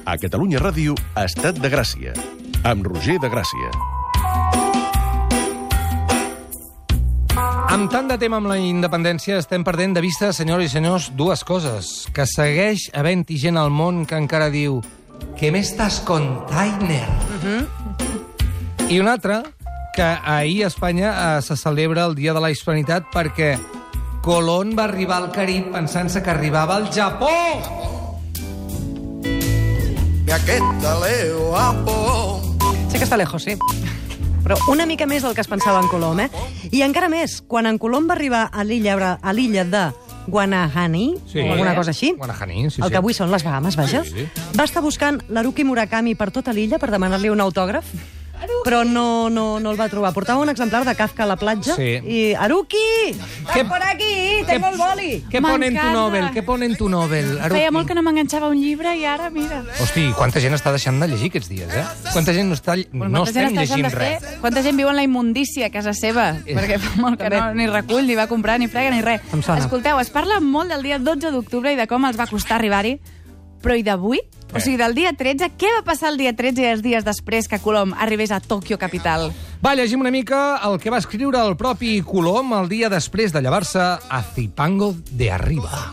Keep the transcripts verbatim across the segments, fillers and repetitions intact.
A Catalunya Ràdio, Estat de Gràcia, amb Roger de Gràcia. Amb tant de tema amb la independència estem perdent de vista, senyores i senyors, dues coses. Que segueix havent-hi gent al món que encara diu «Què m'estàs container?» Uh-huh. I una altra, que ahir a Espanya eh, se celebra el Dia de la Hispanitat perquè Colón va arribar al Carib pensant-se que arribava al Japó! Aquesta leo apó. Sé que està lejos, sí. Però una mica més del que es pensava en Colom, eh? I encara més, quan en Colom va arribar a l'illa a l'illa de Guanahani, Sí. o alguna cosa així, Guanahani, sí, el sí. que avui són les Bahamas, vaja, Sí, sí. va estar buscant l'Haruki Murakami per tota l'illa per demanar-li un autògraf, però no, no, no el va trobar. Portava un exemplar de Kafka a la platja Sí. i... Haruki! Què- Estàs por aquí! Tengo el boli! Què pone en tu M'encanta. novel? Què pone en tu novel, Haruki? Feia molt que no m'enganxava un llibre i ara, mira. Hosti, quanta gent està deixant de llegir aquests dies, eh? Quanta gent no està... Pues No molta gent estem està deixant llegint de fer- res. Quanta gent viu en la immundícia a casa seva, perquè fa molt que no, ni recull, ni va comprar, ni frega, ni res. Em sona. Escolteu, es parla molt del dia dotze d'octubre i de com els va costar arribar-hi, però i d'avui? O sigui, del dia tretze, què va passar el dia tretze i els dies després que Colom arribés a Tòquio capital? Va, llegim una mica el que va escriure el propi Colom el dia després de llevar-se a Zipango de Arriba.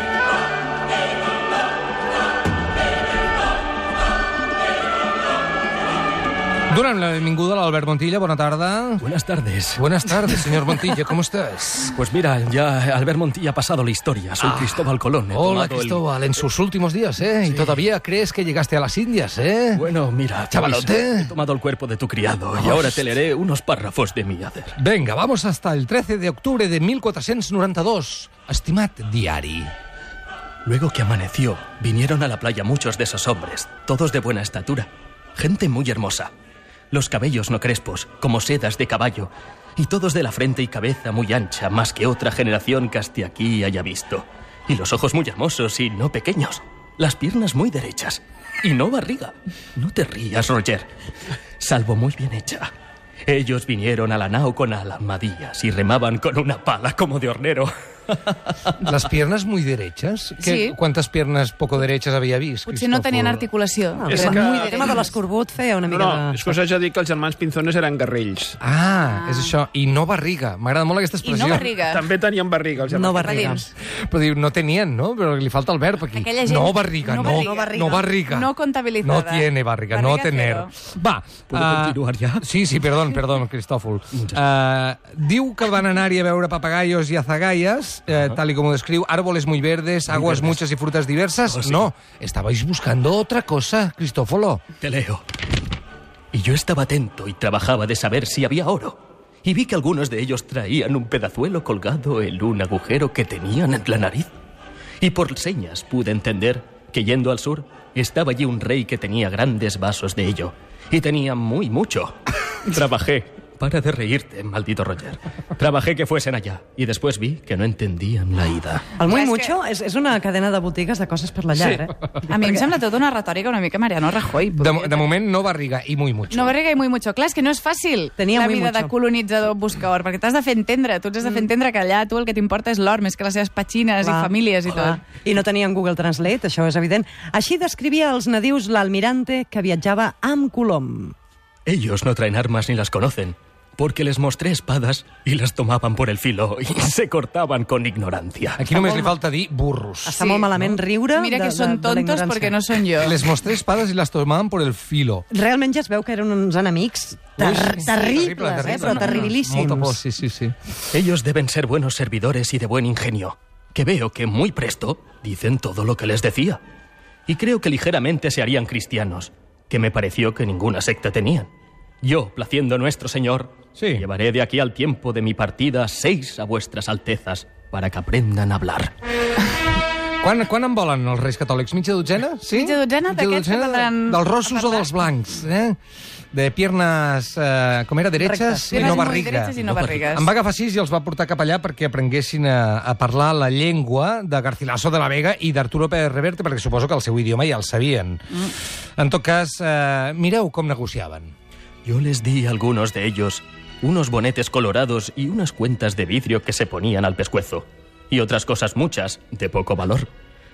Donem la benvinguda a l'Albert Montilla. Bona tarda. Buenas tardes. Buenas tardes, señor Montilla. ¿Cómo estás? Pues mira, ya Albert Montilla ha pasado la historia. Soy Cristóbal Colón. He Hola, tomado el- Cristóbal. En sus últimos días, ¿eh? Y todavía crees que llegaste a las Indias, ¿eh? Bueno, mira, Chavalote. pues, he tomado el cuerpo de tu criado y ahora te leeré unos párrafos de mi hacer. Venga, vamos hasta el trece de octubre de mil quatre-cents noranta-dos. Estimat diari. Luego que amaneció, vinieron a la playa muchos de esos hombres, todos de buena estatura, gente muy hermosa. Los cabellos no crespos, como sedas de caballo, y todos de la frente y cabeza muy ancha, más que otra generación que hasta aquí haya visto. Y los ojos muy hermosos y no pequeños. Las piernas muy derechas. Y no barriga. No te rías, Roger. Salvo muy bien hecha. Ellos vinieron a la nao con alamadillas y remaban con una pala como de hornero. Las piernas muy derechas? ¿Qué, Sí. ¿Cuántas piernas poco derechas había visto? Potser no tenien articulació. Ah, És el que- tema- el tema de l'escorbut feia una No, mica no, de... és que us haig de dir que els germans Pinzones eren guerrills. Ah, és això. I no barriga. M'agrada molt aquesta I expressió. no barriga. També tenien barriga, els germans. No barriga. dins. Però diu, no tenien, no? Però li falta el verb aquí. Aquella gent- No barriga, no. no No barriga. barriga. No, barriga. No contabilizada. No tiene barriga, no Barriga tener. cero. Va. ¿Puedo ah, continuar ya? Sí, sí, perdón, perdón, Cristófol. Uh, diu que van anar-hi a veure papagayos y azagayas, uh, tal y como descriu, árboles muy verdes, aguas verdes. muchas y frutas diversas. Oh, sí. No, estabais buscando otra cosa, Cristófolo. Te leo. Y yo estaba atento y trabajaba de saber si había oro. Y vi que algunos de ellos traían un pedazuelo colgado en un agujero que tenían en la nariz. Y por señas pude entender que yendo al sur estaba allí un rey que tenía grandes vasos de ello. Y tenía muy mucho. Trabajé. Para de reírte, maldito Roger. Trabajé que fuesen allá. Y después vi que no entendían la ida. El Muy És que- Mucho és, és una cadena de botigues de coses per la llar, eh? A mi em sembla tota una retòrica una mica Mariano Rajoy. De, de moment, no barriga i muy mucho. No barriga i muy mucho. Clar, és que no és fàcil Tenia la muy vida mucho. de colonitzador busca or, perquè t'has de fer entendre, tu ens has de fer entendre que allà tu el que t'importa és l'or, més que les seves petxines Clar, i famílies i clar. tot. I no tenien Google Translate, això és evident. Així descrivia als nadius l'almirante que viatjava amb Colom. Ellos no traen armas ni las conocen, porque les mostré espadas y las tomaban por el filo y se cortaban con ignorancia. Aquí només li falta dir burros. Està molt malament riure Mira de, que són de, de la tontos ignorància. perquè no són jo. Les mostré espadas y las tomaban por el filo. Realment ja es veu que eren uns enemics ter Ui, terribles, terrible, eh? terrible. Però terribilíssims. Molta por, sí, sí, sí. Ellos deben ser buenos servidores y de buen ingenio, que veo que muy presto dicen todo lo que les decía. Y creo que ligeramente se harían cristianos, que me pareció que ninguna secta tenían. Yo, placiendo nuestro Señor, Sí. llevaré de aquí al tiempo de mi partida seis a vuestras altezas, para que aprendan a hablar. Quan, quan en volen els Reis Catòlics? Mitja dotzena? Sí? Mitja dotzena d'aquests que dotzena prendran dels rossos a o parlar. dels blancs, eh? De piernas, eh, com era, dereches Rectes. i Piernas no muy barriga. derechas i no barrigues. Em va agafar sis i els va portar cap allà perquè aprenguessin a, a parlar la llengua de Garcilaso de la Vega i d'Arturo Pérez Reverte, perquè suposo que el seu idioma ja el sabien. Mm. En tot cas, eh, mireu com negociaven. Yo les di a algunos de ellos unos bonetes colorados y unas cuentas de vidrio que se ponían al pescuezo, y otras cosas muchas de poco valor.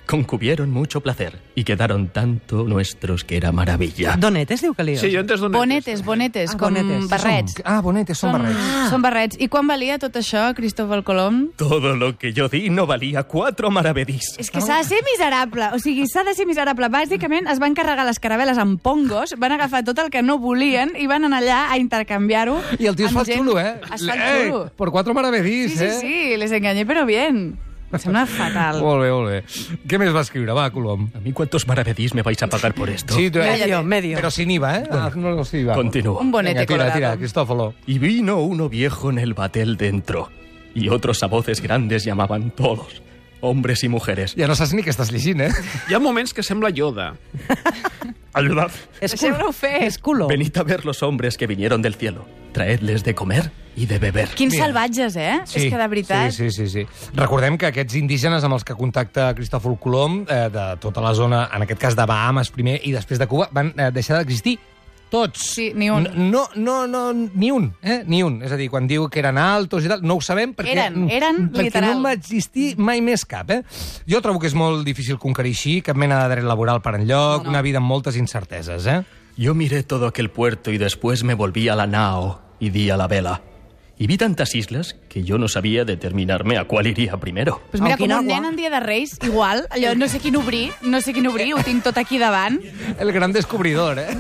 Concubieron mucho placer y quedaron tanto nuestros que era maravilla. Donetes, diu que li Sí, jo he entès donetes. Bonetes, bonetes, Ah, com bonetes. barrets. Ah, bonetes, són barrets. Ah. Són barrets. I quan valia tot això, Cristóbal Colom? Todo lo que yo di no valía cuatro maravedís. És que s'ha de ser miserable. O sigui, s'ha de ser miserable. Bàsicament, es van carregar les caravel·les amb pongos, van agafar tot el que no volien i van anar allà a intercanviar-ho. I el tio es fa amb gent- xulo, eh? Es fa Eh, xulo. por cuatro maravedís, Sí, sí, eh? sí, les engañé, però bien. Em sembla fatal. Molt bé, molt bé. Què més va escriure? Va, Colom. ¿A mí cuántos maravedís me vais a pagar por esto? Sí, tu, Medio, medio. Però sin I V A, eh? Ah, no, no, sin I V A. Continúo. Un bonete Venga, tira, colorado. tira, Cristófolo. Y vino uno viejo en el batel dentro, y otros a voces grandes llamaban todos, hombres y mujeres. Ja no saps ni què estàs llegint, eh? Hi ha moments que sembla Yoda. Ayudad. És, Deixeu-lo fer. és color. Venid a ver los hombres que vinieron del cielo. Traedles de comer y de beber. Quins Mira. salvatges, eh? És que de veritat... Sí, sí, sí, sí. Recordem que aquests indígenes amb els que contacta Cristòfol Colom, eh, de tota la zona, en aquest cas de Bahamas primer i després de Cuba, van eh, deixar d'existir. Tots. Sí, ni un. No, no, no, ni un, eh? Ni un. És a dir, quan diu que eren altos i tal, no ho sabem perquè... Eren, eren perquè literal. no en va existir mai més cap, eh? Jo trobo que és molt difícil conquerir així, cap mena de dret laboral per enlloc, No, no. una vida amb moltes incerteses, eh? Yo miré todo aquel puerto y después me volví a la nao y di a la vela. Y vi tantas islas que yo no sabía determinarme a cuál iría primero. Pues mira, A com un Okinawa. nen en dia de Reis, igual, allò, no sé quin obrir, no sé quin obrir, ho tinc tot aquí davant. El gran descubridor, eh?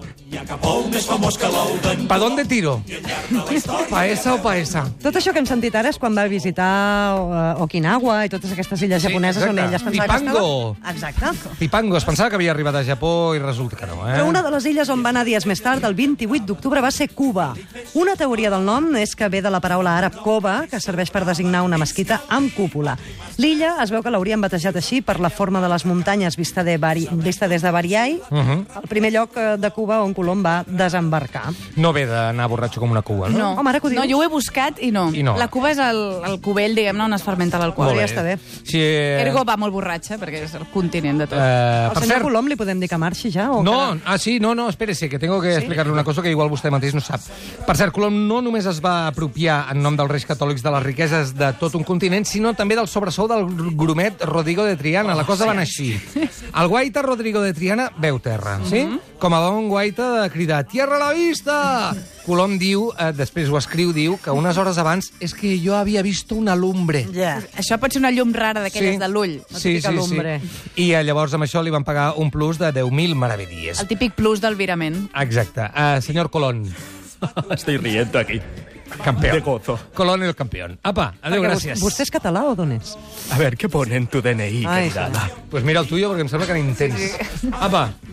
¿Pa dónde tiro? ¿Pa esa o pa esa? Tot això que hem sentit ara és quan va visitar uh, Okinawa i totes aquestes illes Sí, japoneses on exacte. ell es pensava Zipango. que estava... Exacte. Zipango, es pensava que havia arribat a Japó i resulta que no, eh? Però una de les illes on va anar dies més tard, el vint-i-vuit d'octubre, va ser Cuba. Una teoria del nom és que ve de la paraula àrab cova, que serveix per designar una mesquita amb cúpula. L'illa es veu que l'haurien batejat així per la forma de les muntanyes vista, de Bari, vista des de Bariai, uh -huh. el primer lloc eh, de Cuba on Colom va desembarcar. No ve d'anar borratxo com una cuba, no? No, Home, ara que ho dius. no, jo ho he buscat i no. I no. La Cuba és el, el cubell, diguem-ne, on es fermenta l'alcohol. Molt ja està bé. Sí, eh... Ergo va molt borratxa, perquè és el continent de tot. Eh, Al per senyor cert, Colom li podem dir que marxi ja? O no, que... ah, sí, no, no, espérese, que tengo que ¿Sí? explicar-li una cosa que igual vostè mateix no sap. Per cert, Colom no només es va apropiar en nom dels Reis Catòlics de les riqueses de tot un continent, sinó també del sobresou del grumet Rodrigo de Triana. La cosa va anar així. El guaita Rodrigo de Triana veu terra, sí? Com a bon guaita de cridar «Tierra a la vista!» Colom diu, eh, després ho escriu, diu que unes hores abans és que jo havia vist una lumbre. Ja. Això pot ser una llum rara d'aquelles de l'ull. La sí, típica sí, lumbre. sí. I eh, llavors amb això li van pagar un plus de deu mil maravedíes. El típic plus del virament. Exacte. Uh, senyor Colón, Estoy riendo aquí. campeón. De gozo. Colón el campeón. Apa, adéu, Perquè gràcies. Vostè és català o d'on és? A ver, ¿qué pone en tu D N I, Ai, querida? Pues mira el tuyo, perquè em sembla que n'intens. Apa,